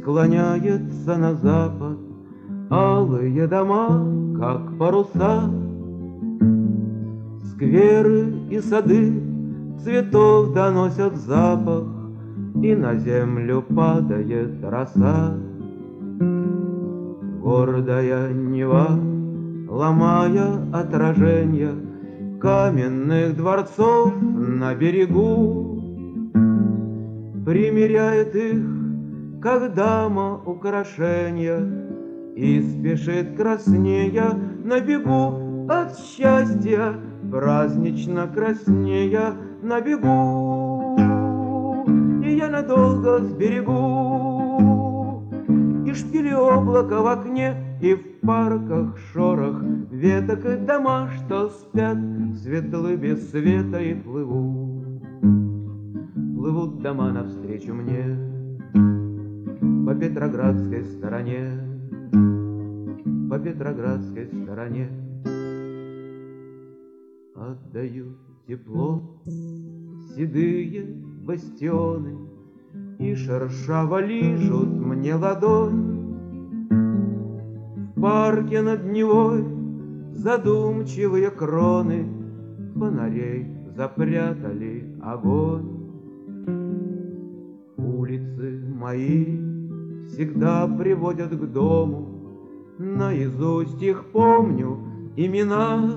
склоняется на запад, алые дома, как паруса. Скверы и сады цветов доносят запах, и на землю падает роса. Гордая Нева, ломая отраженья каменных дворцов на берегу, примеряет их, как дама, украшенья, и спешит краснея на бегу от счастья, празднично краснея на бегу. И я надолго сберегу и шпили облака в окне, и в парках шорох веток, и дома, что спят, светлы без света, и плывут дома навстречу мне по Петроградской стороне, по Петроградской стороне. Отдают тепло седые бастионы и шершаво лижут мне ладонь. В парке над Невой задумчивые кроны фонарей запрятали огонь. Улицы мои всегда приводят к дому, наизусть их помню имена.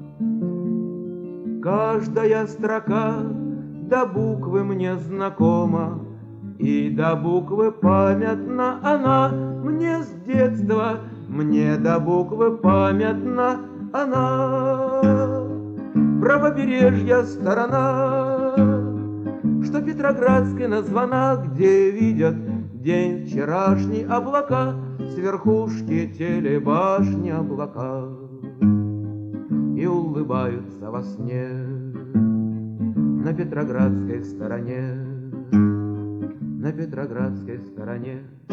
Каждая строка до буквы мне знакома, и до буквы памятна она мне с детства, мне до буквы памятна она. Правобережья сторона, что Петроградской названа, где видят день вчерашний облака, с верхушки телебашни облака, и улыбаются во сне на Петроградской стороне, на Петроградской стороне.